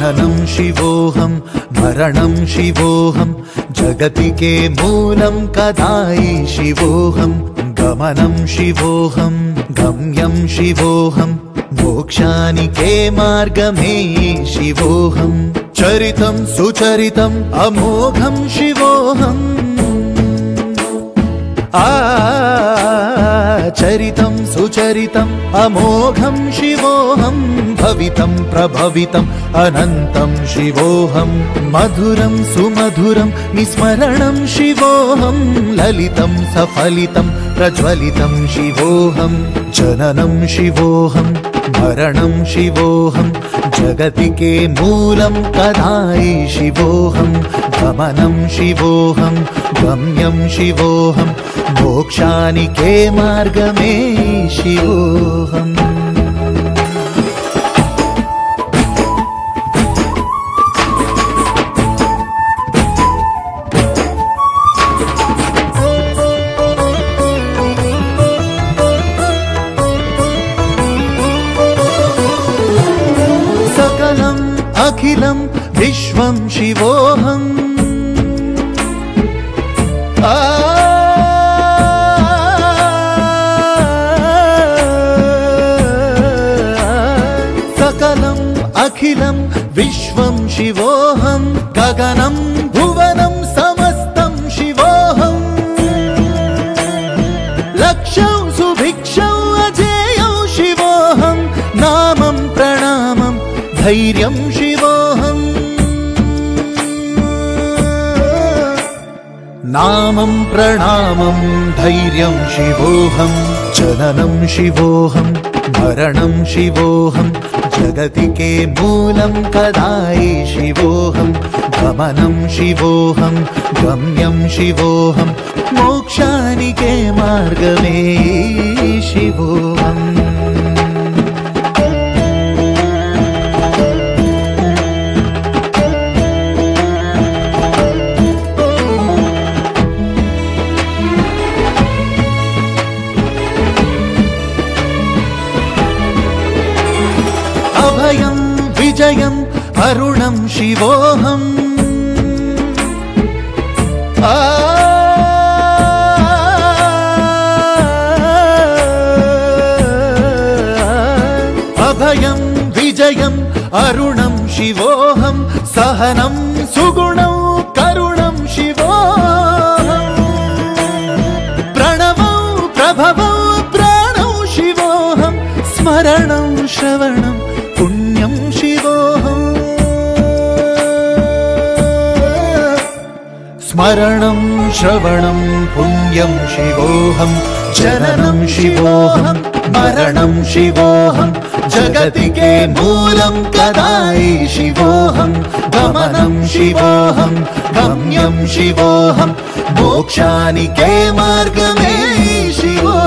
जननं शिवोऽहं मरणं शिवोऽहं जगति के मूलं कदायि शिवोऽहं गमनं शिवोऽहं गम्यं शिवोऽहं मोक्षानिके मार्गमे शिवोऽहं चरितं सुचरितं अमोघं शिवोऽहं चरितं सुचरितं अमोघं शिवोऽहं भवितं प्रभवितं अनन्तं शिवोऽहं मधुरं सुमधुरं निस्मरणं शिवोऽहं ललितं सफलितं प्रज्वलितं शिवोऽहं जननं शिवोऽहं मरणं शिवोऽहं जगति के मूलं कदायि शिवोऽहं गमनं शिवोऽहं गम्यं शिवोऽहं मोक्षानिके मार्गमे शिवोऽहम् सकलम् अखिलं विश्वं शिवोऽहम् सकलम् अखिलं विश्वं शिवोऽहं गगनं भुवनं समस्तं शिवोऽहं लक्ष्यं सुभिक्षौ अजेयौ शिवोऽहं नामं प्रणामं धैर्यं शिवोऽहं नामं प्रणामं धैर्यं शिवोऽहं जननं शिवोऽहं मरणं शिवोऽहं जगति के मूलं कदायि शिवोऽहं गमनं शिवोऽहं गम्यं शिवोऽहं मोक्षानिके मार्गमे शिवोऽहम् अभयं विजयं अरुणं शिवोऽहं अभयं विजयं अरुणं शिवोऽहं सहनं सुगुणं करुणं शिवोऽहं प्रणवं प्रभवं प्राणौ शिवोऽहं स्मरणं श्रवणं पुण्यं शिवोऽहं स्मरणं श्रवणं पुण्यं शिवोऽहं जननं शिवोऽहं मरणं शिवोऽहं जगति के मूलं कदायि शिवोऽहं गमनं शिवोऽहं गम्यं शिवोऽहं मोक्षानिके मार्गमे शिवोऽहम्